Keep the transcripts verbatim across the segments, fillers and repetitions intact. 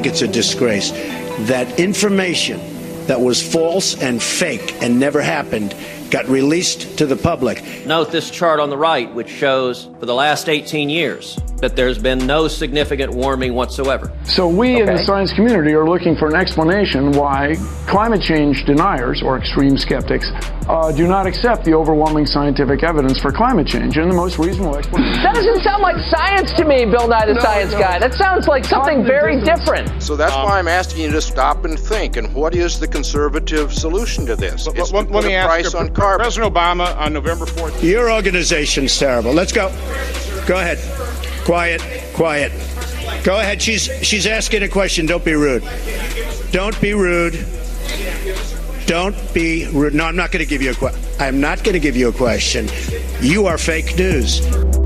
think it's a disgrace that information that was false and fake and never happened got released to the public. Note this chart on the right, which shows for the last eighteen years that there's been no significant warming whatsoever. So we okay. in the science community are looking for an explanation why climate change deniers, or extreme skeptics, uh, do not accept the overwhelming scientific evidence for climate change. And the most reasonable explanation... That doesn't sound like science to me, Bill Nye the no, Science no. Guy. That sounds like something very different. So that's um, why I'm asking you to stop and think. And what is the conservative solution to this? Let, it's let, to let put me a ask price you, on carbon. President Obama on November fourth. Your organization's terrible. Let's go. Go ahead. Quiet. Quiet. Go ahead. She's she's asking a question. Don't be rude. Don't be rude. Don't be rude. No, I'm not going to give you a question. I'm not going to give you a question. You are fake news.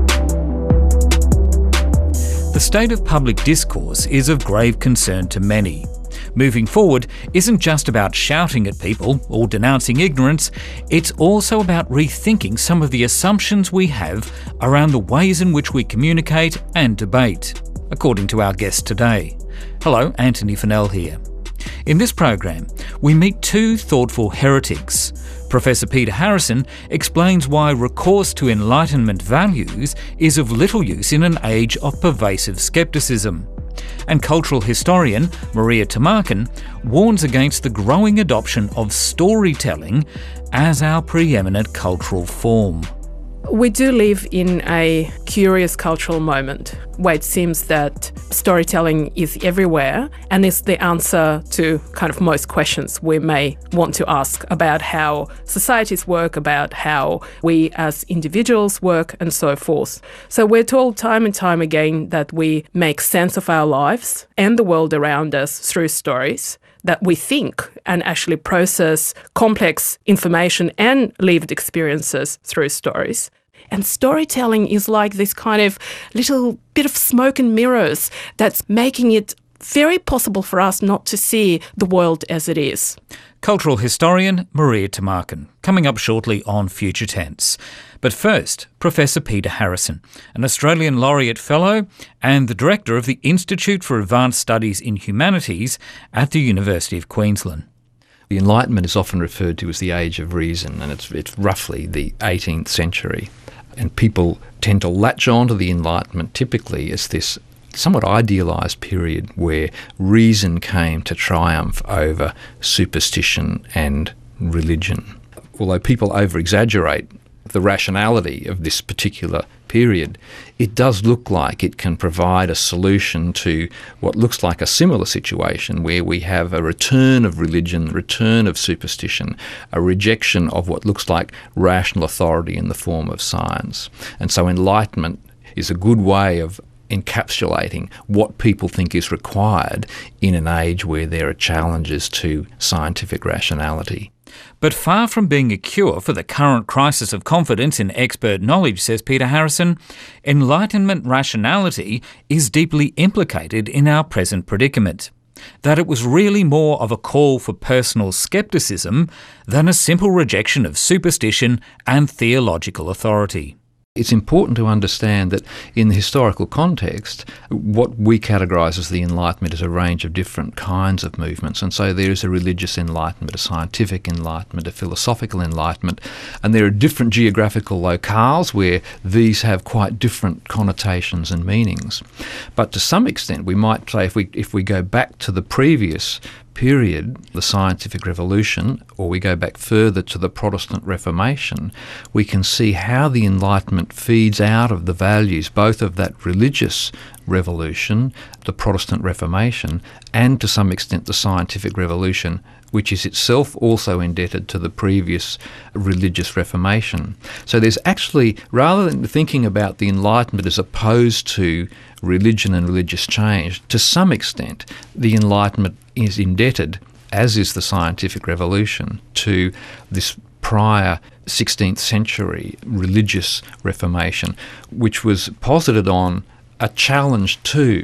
The state of public discourse is of grave concern to many. Moving forward isn't just about shouting at people or denouncing ignorance, it's also about rethinking some of the assumptions we have around the ways in which we communicate and debate, according to our guest today. Hello, Antony Funnell here. In this program, we meet two thoughtful heretics. Professor Peter Harrison explains why recourse to Enlightenment values is of little use in an age of pervasive scepticism. And cultural historian Maria Tumarkin warns against the growing adoption of storytelling as our preeminent cultural form. We do live in a curious cultural moment where it seems that storytelling is everywhere and is the answer to kind of most questions we may want to ask about how societies work, about how we as individuals work, and so forth. So we're told time and time again that we make sense of our lives and the world around us through stories, that we think and actually process complex information and lived experiences through stories. And storytelling is like this kind of little bit of smoke and mirrors that's making it very possible for us not to see the world as it is. Cultural historian Maria Tumarkin, coming up shortly on Future Tense. But first, Professor Peter Harrison, an Australian Laureate Fellow and the Director of the Institute for Advanced Studies in Humanities at the University of Queensland. The Enlightenment is often referred to as the Age of Reason, and it's, it's roughly the eighteenth century. And people tend to latch on to the Enlightenment typically as this somewhat idealised period where reason came to triumph over superstition and religion. Although people over-exaggerate the rationality of this particular period, it does look like it can provide a solution to what looks like a similar situation where we have a return of religion, return of superstition, a rejection of what looks like rational authority in the form of science. And so Enlightenment is a good way of encapsulating what people think is required in an age where there are challenges to scientific rationality. But far from being a cure for the current crisis of confidence in expert knowledge, says Peter Harrison, Enlightenment rationality is deeply implicated in our present predicament. That it was really more of a call for personal scepticism than a simple rejection of superstition and theological authority. It's important to understand that in the historical context, what we categorise as the Enlightenment is a range of different kinds of movements. And so there is a religious enlightenment, a scientific enlightenment, a philosophical enlightenment, and there are different geographical locales where these have quite different connotations and meanings. But to some extent, we might say if we if we go back to the previous period, the scientific revolution, or we go back further to the Protestant Reformation, we can see how the Enlightenment feeds out of the values both of that religious revolution, the Protestant Reformation, and to some extent the scientific revolution, which is itself also indebted to the previous religious reformation. So there's actually, rather than thinking about the Enlightenment as opposed to religion and religious change, to some extent the Enlightenment is indebted, as is the scientific revolution, to this prior sixteenth century religious reformation, which was posited on a challenge to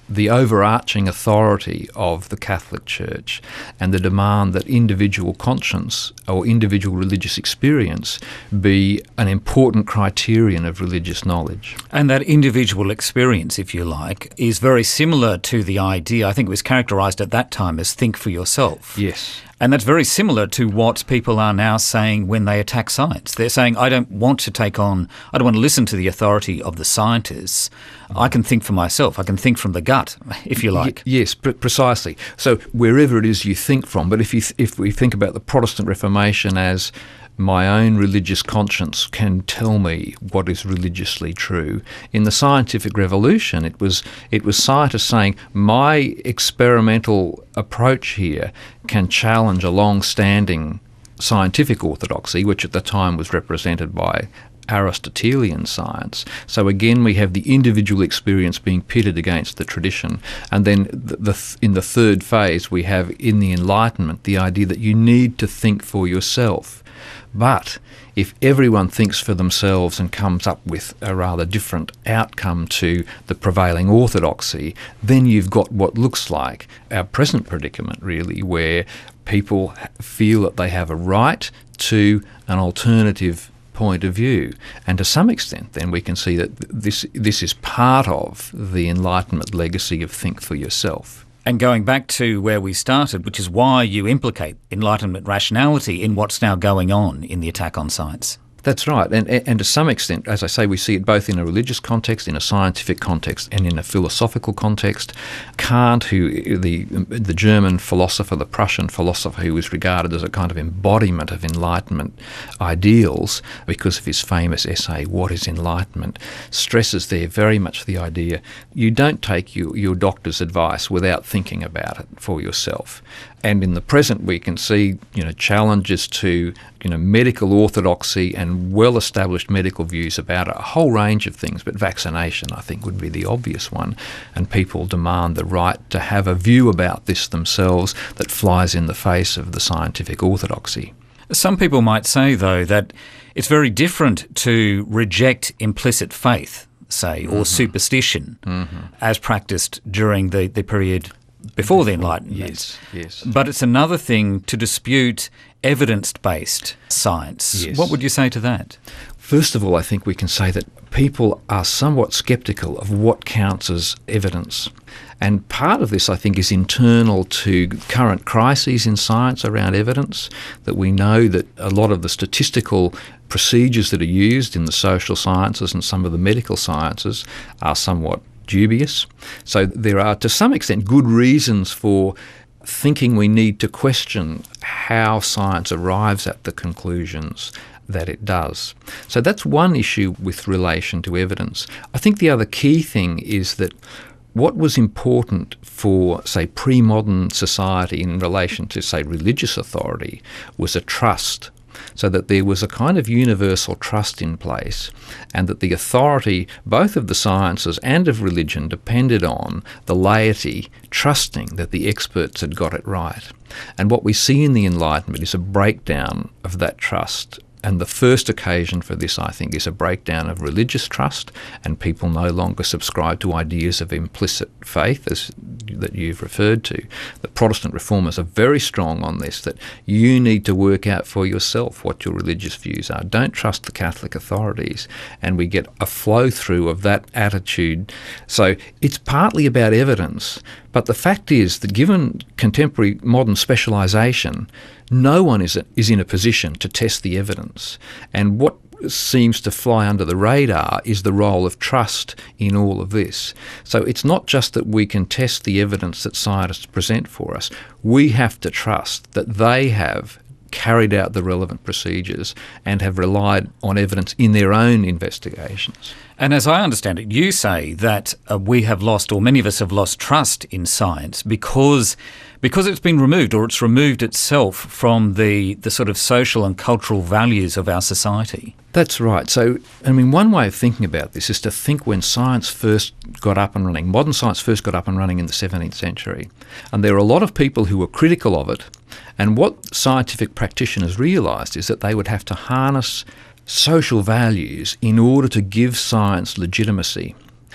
the overarching authority of the Catholic Church and the demand that individual conscience or individual religious experience be an important criterion of religious knowledge. And that individual experience, if you like, is very similar to the idea, I think it was characterised at that time as think for yourself. Yes. And that's very similar to what people are now saying when they attack science. They're saying, I don't want to take on, I don't want to listen to the authority of the scientists. I can think for myself. I can think from the gut, if you like. Y- yes, pre- precisely. So wherever it is you think from, but if you th- if we think about the Protestant Reformation as my own religious conscience can tell me what is religiously true. In the scientific revolution, it was it was scientists saying, my experimental approach here can challenge a long-standing scientific orthodoxy, which at the time was represented by Aristotelian science. So again, we have the individual experience being pitted against the tradition. And then the, the, in the third phase, we have in the Enlightenment the idea that you need to think for yourself. But if everyone thinks for themselves and comes up with a rather different outcome to the prevailing orthodoxy, then you've got what looks like our present predicament, really, where people feel that they have a right to an alternative point of view. And to some extent, then, we can see that this this is part of the Enlightenment legacy of think for yourself. And going back to where we started, which is why you implicate Enlightenment rationality in what's now going on in the attack on science. That's right. And, and to some extent, as I say, we see it both in a religious context, in a scientific context, and in a philosophical context. Kant, who the the German philosopher, the Prussian philosopher, who was regarded as a kind of embodiment of Enlightenment ideals because of his famous essay, What is Enlightenment?, stresses there very much the idea you don't take your, your doctor's advice without thinking about it for yourself. And in the present, we can see, you know, challenges to, you know, medical orthodoxy and well-established medical views about a whole range of things. But vaccination, I think, would be the obvious one. And people demand the right to have a view about this themselves that flies in the face of the scientific orthodoxy. Some people might say, though, that it's very different to reject implicit faith, say, or mm-hmm. superstition mm-hmm. as practiced during the, the period before the Enlightenment. Yes, yes. But it's another thing to dispute evidence-based science. Yes. What would you say to that? First of all, I think we can say that people are somewhat sceptical of what counts as evidence. And part of this, I think, is internal to current crises in science around evidence, that we know that a lot of the statistical procedures that are used in the social sciences and some of the medical sciences are somewhat dubious. So there are, to some extent, good reasons for thinking we need to question how science arrives at the conclusions that it does. So that's one issue with relation to evidence. I think the other key thing is that what was important for, say, pre-modern society in relation to, say, religious authority was a trust, so that there was a kind of universal trust in place, and that the authority both of the sciences and of religion depended on the laity trusting that the experts had got it right. And what we see in the Enlightenment is a breakdown of that trust. And the first occasion for this, I think, is a breakdown of religious trust, and people no longer subscribe to ideas of implicit faith, as that you've referred to. The Protestant reformers are very strong on this, that you need to work out for yourself what your religious views are. Don't trust the Catholic authorities. And we get a flow-through of that attitude. So it's partly about evidence, but the fact is that given contemporary modern specialisation, no one is, a, is in a position to test the evidence. And what seems to fly under the radar is the role of trust in all of this. So it's not just that we can test the evidence that scientists present for us. We have to trust that they have carried out the relevant procedures and have relied on evidence in their own investigations. And as I understand it, you say that uh, we have lost, or many of us have lost, trust in science because because it's been removed, or it's removed itself from the, the sort of social and cultural values of our society. That's right. So, I mean, one way of thinking about this is to think when science first got up and running, modern science first got up and running in the seventeenth century. And there are a lot of people who were critical of it. And what scientific practitioners realised is that they would have to harness social values in order to give science legitimacy.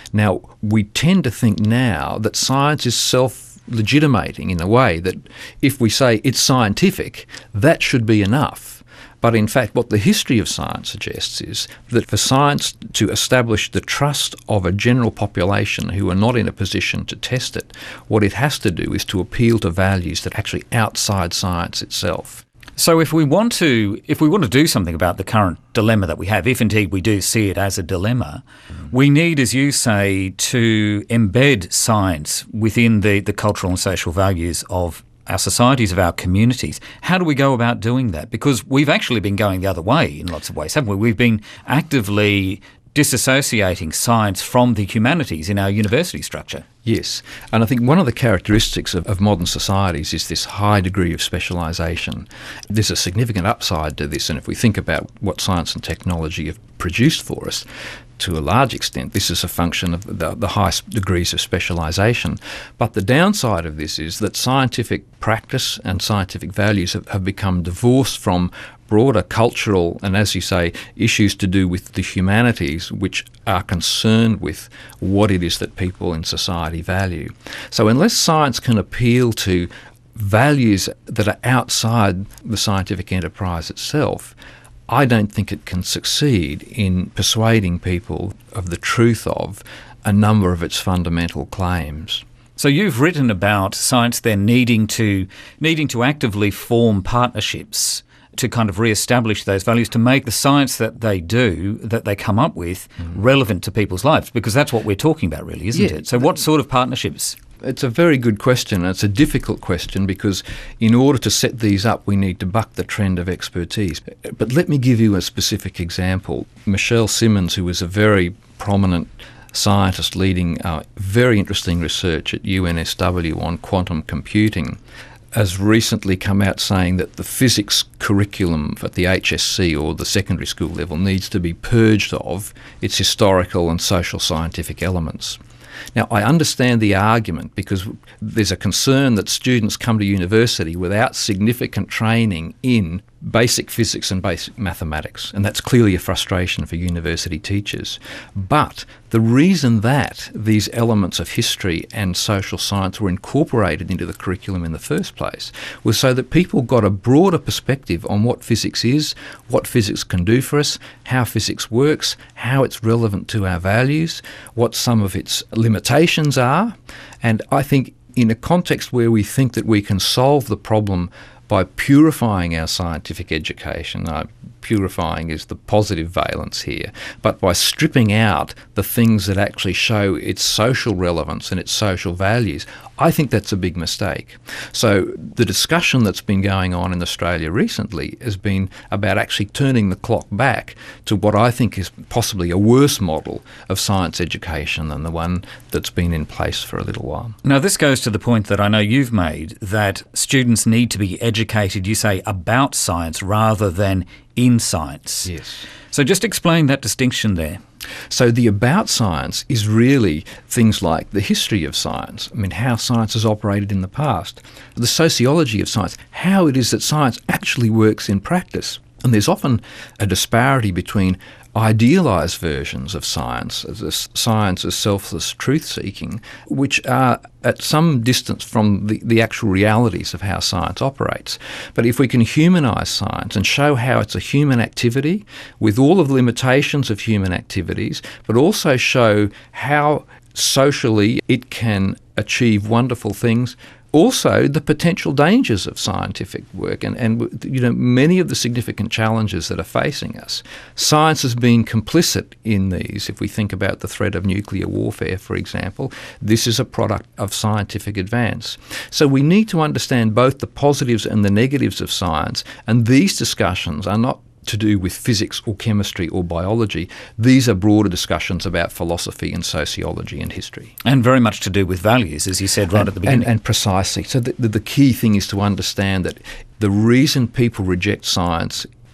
Now, we tend to think now that science is self-legitimating in a way that if we say it's scientific, that should be enough. But in fact, what the history of science suggests is that for science to establish the trust of a general population who are not in a position to test it, what it has to do is to appeal to values that are actually outside science itself. So if we want to if we want to do something about the current dilemma that we have, if indeed we do see it as a dilemma, mm. we need, as you say, to embed science within the, the cultural and social values of our societies, of our communities. How do we go about doing that? Because we've actually been going the other way in lots of ways, haven't we? We've been actively disassociating science from the humanities in our university structure. Yes, and I think one of the characteristics of, of modern societies is this high degree of specialisation. There's a significant upside to this, and if we think about what science and technology have produced for us, to a large extent, this is a function of the, the high degrees of specialisation. But the downside of this is that scientific practice and scientific values have, have become divorced from broader cultural and, as you say, issues to do with the humanities, which are concerned with what it is that people in society value. So unless science can appeal to values that are outside the scientific enterprise itself, I don't think it can succeed in persuading people of the truth of a number of its fundamental claims. So you've written about science then needing to needing to actively form partnerships to kind of re-establish those values, to make the science that they do, that they come up with, mm. relevant to people's lives, because that's what we're talking about really, isn't yeah. it? So what sort of partnerships? It's a very good question, and it's a difficult question because in order to set these up, we need to buck the trend of expertise. But let me give you a specific example. Michelle Simmons, who was a very prominent scientist leading uh, very interesting research at U N S W on quantum computing, has recently come out saying that the physics curriculum at the H S C or the secondary school level needs to be purged of its historical and social scientific elements. Now, I understand the argument because there's a concern that students come to university without significant training in basic physics and basic mathematics, and that's clearly a frustration for university teachers. But the reason that these elements of history and social science were incorporated into the curriculum in the first place was so that people got a broader perspective on what physics is, what physics can do for us, how physics works, how it's relevant to our values, what some of its limitations are. And I think in a context where we think that we can solve the problem by purifying our scientific education, uh, purifying is the positive valence here, but by stripping out the things that actually show its social relevance and its social values, I think that's a big mistake. So the discussion that's been going on in Australia recently has been about actually turning the clock back to what I think is possibly a worse model of science education than the one that's been in place for a little while. Now, this goes to the point that I know you've made, that students need to be educated, you say, about science rather than in science. Yes. So just explain that distinction there. So the about science is really things like the history of science, I mean, how science has operated in the past, the sociology of science, how it is that science actually works in practice. And there's often a disparity between idealised versions of science, as science as selfless truth-seeking, which are at some distance from the, the actual realities of how science operates. But if we can humanise science and show how it's a human activity with all of the limitations of human activities, but also show how socially it can achieve wonderful things, also the potential dangers of scientific work and, and you know many of the significant challenges that are facing us. Science has been complicit in these. If we think about the threat of nuclear warfare, for example, this is a product of scientific advance. So we need to understand both the positives and the negatives of science, and these discussions are not to do with physics or chemistry or biology. These are broader discussions about philosophy and sociology and history. And very much to do with values, as you said right and, at the beginning. And, and precisely. So the, the, the key thing is to understand that the reason people reject science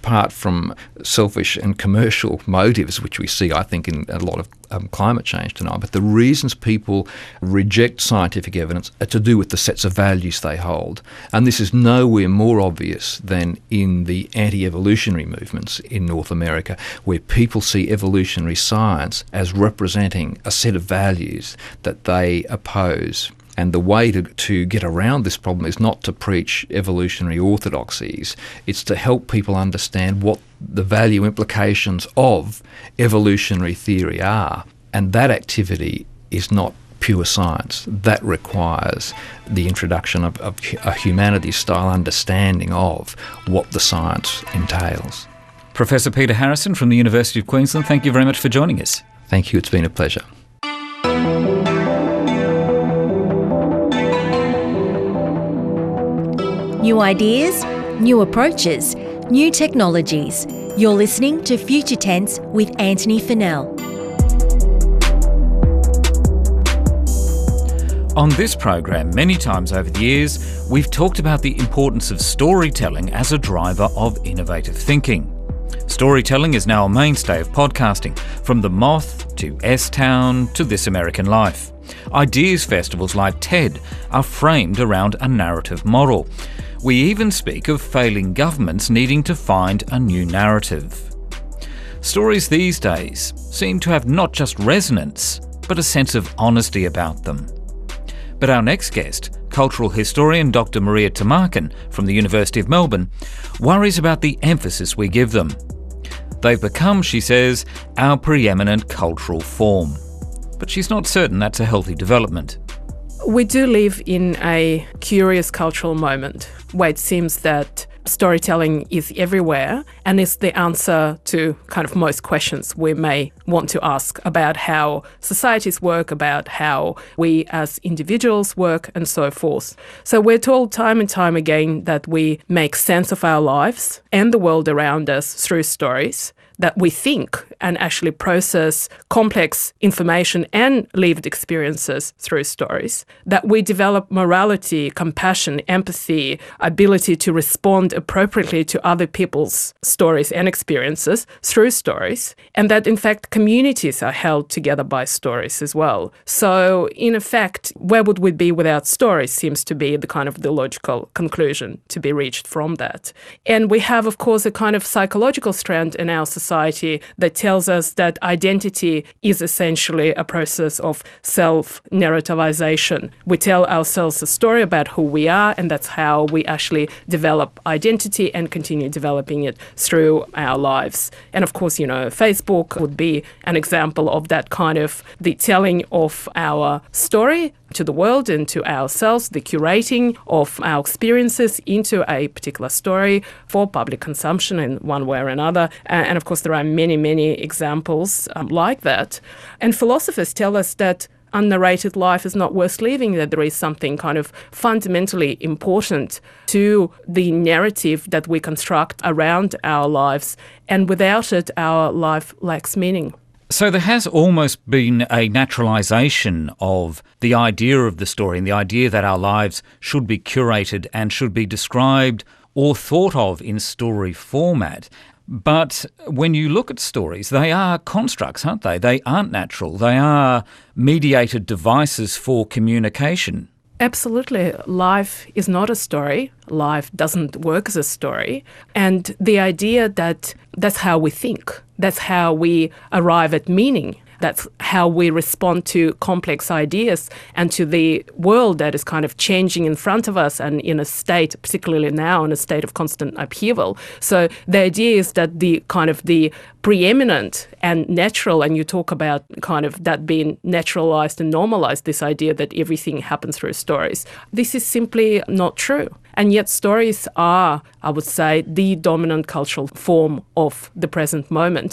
apart from selfish and commercial motives, which we see, I think, in a lot of um, climate change denial, but the reasons people reject scientific evidence are to do with the sets of values they hold. And this is nowhere more obvious than in the anti-evolutionary movements in North America, where people see evolutionary science as representing a set of values that they oppose. And the way to, to get around this problem is not to preach evolutionary orthodoxies. It's to help people understand what the value implications of evolutionary theory are. And that activity is not pure science. That requires the introduction of, of a humanities-style understanding of what the science entails. Professor Peter Harrison from the University of Queensland, thank you very much for joining us. Thank you, it's been a pleasure. New ideas, new approaches, new technologies. You're listening to Future Tense with Anthony Fennell. On this program, many times over the years, we've talked about the importance of storytelling as a driver of innovative thinking. Storytelling is now a mainstay of podcasting, from The Moth to S-Town to This American Life. Ideas festivals like TED are framed around a narrative model. We even speak of failing governments needing to find a new narrative. Stories these days seem to have not just resonance, but a sense of honesty about them. But our next guest, cultural historian Doctor Maria Tumarkin from the University of Melbourne, worries about the emphasis we give them. They've become, she says, our preeminent cultural form. But she's not certain that's a healthy development. We do live in a curious cultural moment where it seems that storytelling is everywhere and is the answer to kind of most questions we may want to ask about how societies work, about how we as individuals work, and so forth. So we're told time and time again that we make sense of our lives and the world around us through stories, that we think and actually process complex information and lived experiences through stories, that we develop morality, compassion, empathy, ability to respond appropriately to other people's stories and experiences through stories, and that in fact communities are held together by stories as well. So in effect, where would we be without stories seems to be the kind of the logical conclusion to be reached from that. And we have, of course, a kind of psychological strand in our society society that tells us that identity is essentially a process of self-narrativization. We tell ourselves a story about who we are, and that's how we actually develop identity and continue developing it through our lives. And of course, you know, Facebook would be an example of that kind of the telling of our story to the world and to ourselves, the curating of our experiences into a particular story for public consumption in one way or another. And of course, there are many, many examples um, like that. And philosophers tell us that unnarrated life is not worth living, that there is something kind of fundamentally important to the narrative that we construct around our lives, and without it, our life lacks meaning. So there has almost been a naturalisation of the idea of the story and the idea that our lives should be curated and should be described or thought of in story format. But when you look at stories, they are constructs, aren't they? They aren't natural. They are mediated devices for communication. Absolutely. Life is not a story. Life doesn't work as a story. And the idea that that's how we think, that's how we arrive at meaning, that's how we respond to complex ideas and to the world that is kind of changing in front of us and in a state, particularly now, in a state of constant upheaval. So the idea is that the kind of the preeminent and natural, and you talk about kind of that being naturalized and normalized, this idea that everything happens through stories. This is simply not true. And yet stories are, I would say, the dominant cultural form of the present moment.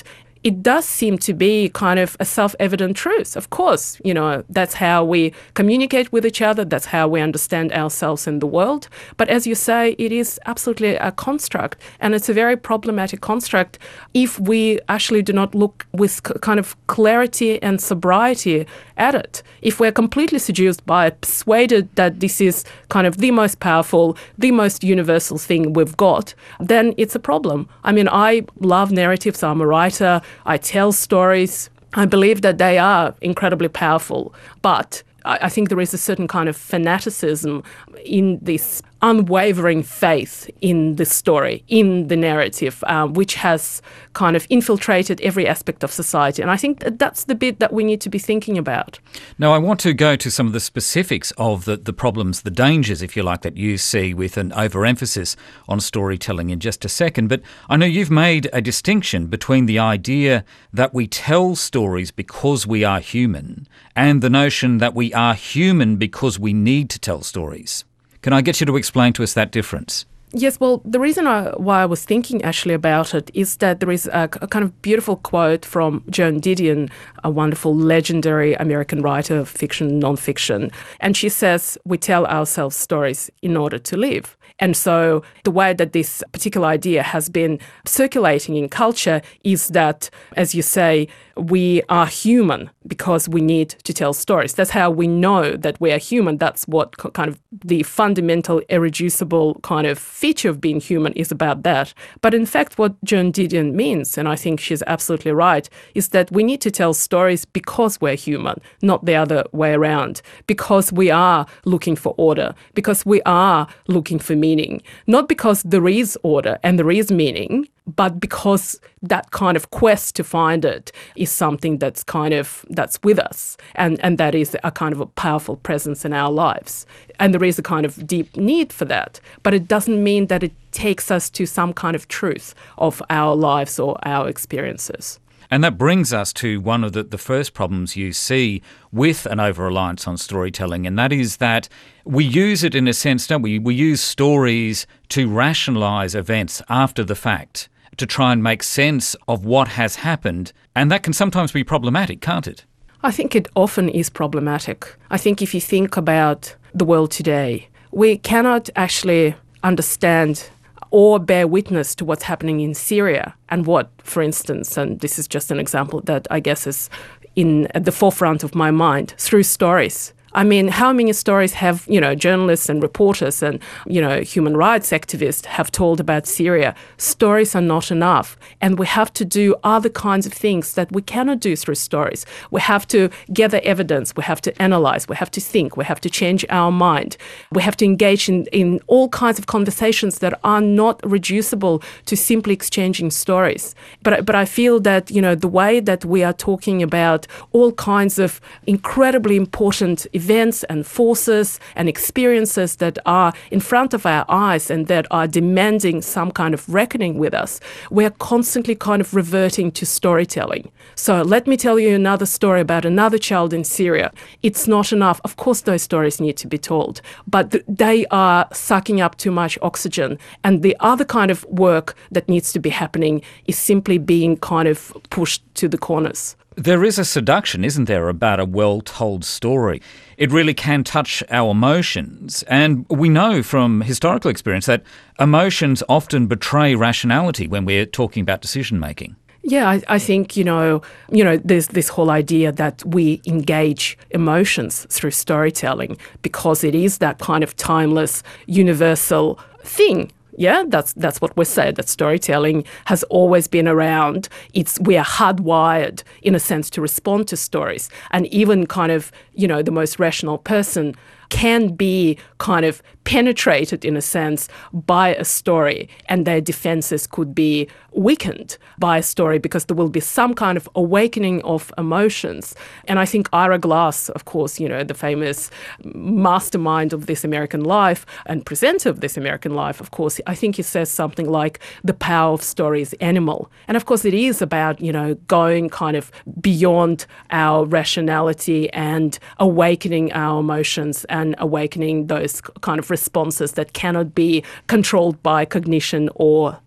it does seem to be kind of a self-evident truth. Of course, you know, that's how we communicate with each other, that's how we understand ourselves in the world. But as you say, it is absolutely a construct, and it's a very problematic construct if we actually do not look with kind of clarity and sobriety at it. If we're completely seduced by it, persuaded that this is kind of the most powerful, the most universal thing we've got, then it's a problem. I mean, I love narratives. I'm a writer. I tell stories. I believe that they are incredibly powerful, but I think there is a certain kind of fanaticism in this unwavering faith in the story, in the narrative, uh, which has kind of infiltrated every aspect of society. And I think that that's the bit that we need to be thinking about. Now, I want to go to some of the specifics of the, the problems, the dangers, if you like, that you see with an overemphasis on storytelling in just a second. But I know you've made a distinction between the idea that we tell stories because we are human and the notion that we are human because we need to tell stories. Can I get you to explain to us that difference? Yes, well, the reason I, why I was thinking actually about it is that there is a, a kind of beautiful quote from Joan Didion, a wonderful, legendary American writer of fiction, non-fiction. And she says, we tell ourselves stories in order to live. And so the way that this particular idea has been circulating in culture is that, as you say, we are human because we need to tell stories. That's how we know that we are human. That's what kind of the fundamental, irreducible kind of feature of being human is about that. But in fact, what Joan Didion means, and I think she's absolutely right, is that we need to tell stories because we're human, not the other way around, because we are looking for order, because we are looking for meaning, not because there is order and there is meaning, but because that kind of quest to find it is something that's kind of, that's with us, and, and that is a kind of a powerful presence in our lives. And there is a kind of deep need for that, but it doesn't mean that it takes us to some kind of truth of our lives or our experiences. And that brings us to one of the, the first problems you see with an over-reliance on storytelling, and that is that we use it in a sense, don't we? We use stories to rationalise events after the fact, to try and make sense of what has happened, and that can sometimes be problematic, can't it? I think it often is problematic. I think if you think about the world today, we cannot actually understand or bear witness to what's happening in Syria and what, for instance, and this is just an example that I guess is in at the forefront of my mind, through stories. I mean, how many stories have, you know, journalists and reporters and, you know, human rights activists have told about Syria? Stories are not enough. And we have to do other kinds of things that we cannot do through stories. We have to gather evidence. We have to analyse. We have to think. We have to change our mind. We have to engage in, in all kinds of conversations that are not reducible to simply exchanging stories. But, but I feel that, you know, the way that we are talking about all kinds of incredibly important events events and forces and experiences that are in front of our eyes and that are demanding some kind of reckoning with us, we're constantly kind of reverting to storytelling. So let me tell you another story about another child in Syria. It's not enough. Of course, those stories need to be told, but th- they are sucking up too much oxygen. And the other kind of work that needs to be happening is simply being kind of pushed to the corners. There is a seduction, isn't there, about a well-told story. It really can touch our emotions. And we know from historical experience that emotions often betray rationality when we're talking about decision-making. Yeah, I, I think, you know, you know, there's this whole idea that we engage emotions through storytelling because it is that kind of timeless, universal thing. Yeah, that's that's what we say, that storytelling has always been around. It's we are hardwired, in a sense, to respond to stories. And even kind of, you know, the most rational person can be kind of penetrated, in a sense, by a story, and their defences could be weakened by a story because there will be some kind of awakening of emotions. And I think Ira Glass, of course, you know, the famous mastermind of This American Life and presenter of This American Life, of course, I think he says something like the power of story is animal. And of course it is about, you know, going kind of beyond our rationality and awakening our emotions and awakening those kind of responses that cannot be controlled by cognition or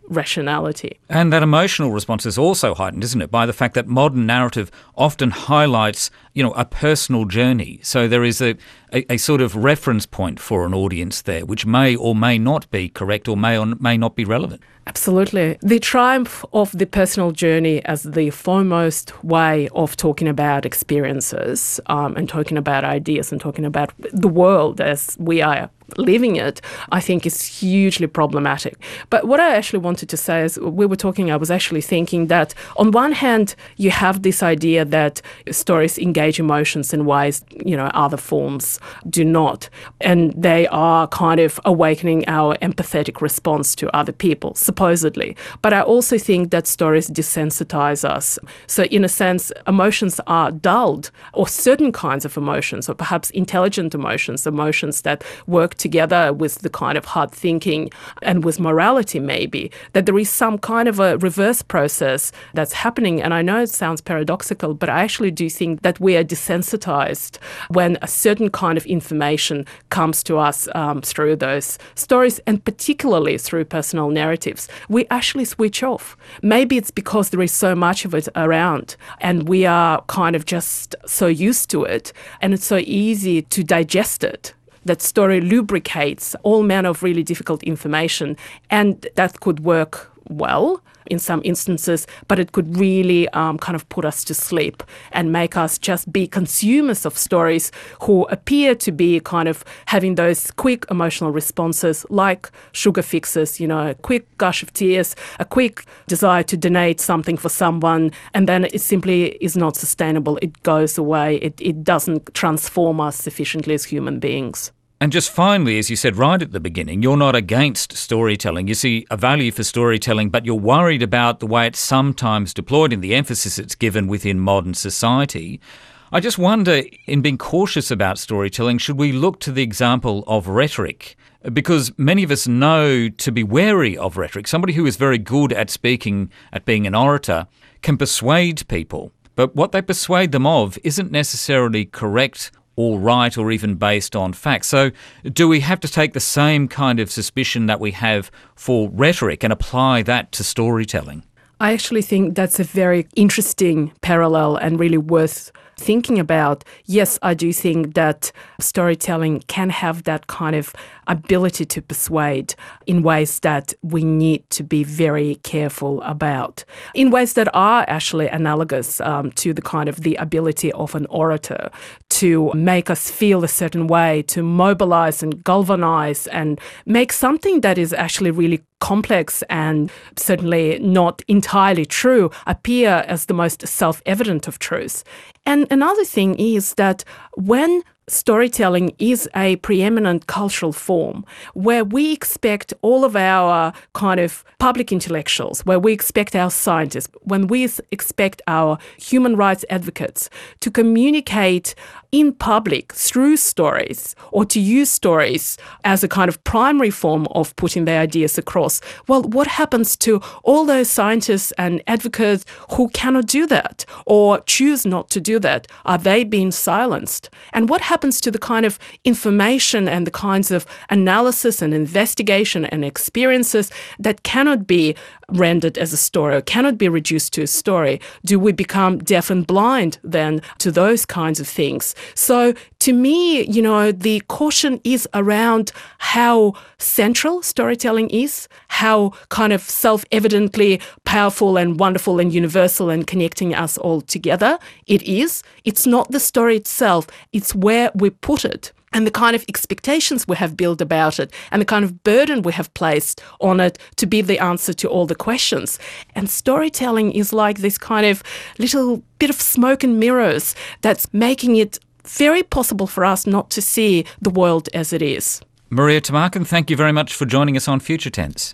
rationality. And that emotional response is also heightened, isn't it, by the fact that modern narrative often highlights, you know, a personal journey. So there is a, a, a sort of reference point for an audience there, which may or may not be correct or may or may not be relevant. Absolutely. The triumph of the personal journey as the foremost way of talking about experiences um, and talking about ideas and talking about the world as we are living it, I think is hugely problematic. But what I actually wanted to say is, we were talking, I was actually thinking that on one hand, you have this idea that stories engage emotions in ways, you know, other forms do not. And they are kind of awakening our empathetic response to other people, supposedly. But I also think that stories desensitize us. So in a sense, emotions are dulled, or certain kinds of emotions, or perhaps intelligent emotions, emotions that work together with the kind of hard thinking and with morality maybe, that there is some kind of a reverse process that's happening. And I know it sounds paradoxical, but I actually do think that we are desensitized when a certain kind of information comes to us um, through those stories, and particularly through personal narratives. We actually switch off. Maybe it's because there is so much of it around and we are kind of just so used to it, and it's so easy to digest it. That story lubricates all manner of really difficult information, and that could work well in some instances, but it could really um, kind of put us to sleep and make us just be consumers of stories who appear to be kind of having those quick emotional responses like sugar fixes, you know, a quick gush of tears, a quick desire to donate something for someone, and then it simply is not sustainable. It goes away. It, it doesn't transform us sufficiently as human beings. And just finally, as you said right at the beginning, you're not against storytelling. You see a value for storytelling, but you're worried about the way it's sometimes deployed and the emphasis it's given within modern society. I just wonder, in being cautious about storytelling, should we look to the example of rhetoric? Because many of us know to be wary of rhetoric. Somebody who is very good at speaking, at being an orator, can persuade people. But what they persuade them of isn't necessarily correct or right or even based on facts. So do we have to take the same kind of suspicion that we have for rhetoric and apply that to storytelling? I actually think that's a very interesting parallel and really worth thinking about. Yes, I do think that storytelling can have that kind of ability to persuade in ways that we need to be very careful about, in ways that are actually analogous um, to the kind of the ability of an orator to make us feel a certain way, to mobilize and galvanize and make something that is actually really complex and certainly not entirely true appear as the most self-evident of truths. And another thing is that when storytelling is a preeminent cultural form where we expect all of our kind of public intellectuals, where we expect our scientists, when we expect our human rights advocates to communicate in public through stories, or to use stories as a kind of primary form of putting their ideas across. Well, what happens to all those scientists and advocates who cannot do that or choose not to do that? Are they being silenced? And what happens to the kind of information and the kinds of analysis and investigation and experiences that cannot be rendered as a story or cannot be reduced to a story? Do we become deaf and blind then to those kinds of things? So to me, you know, the caution is around how central storytelling is, how kind of self-evidently powerful and wonderful and universal and connecting us all together it is. It's not the story itself, it's where we put it, and the kind of expectations we have built about it, and the kind of burden we have placed on it to be the answer to all the questions. And storytelling is like this kind of little bit of smoke and mirrors that's making it very possible for us not to see the world as it is. Maria Tumarkin, thank you very much for joining us on Future Tense.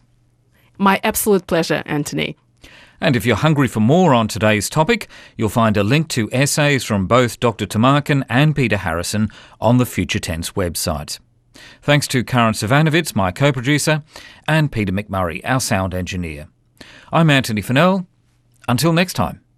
My absolute pleasure, Anthony. And if you're hungry for more on today's topic, you'll find a link to essays from both Doctor Tumarkin and Peter Harrison on the Future Tense website. Thanks to Karen Savanovitz, my co-producer, and Peter McMurray, our sound engineer. I'm Anthony Fennell. Until next time.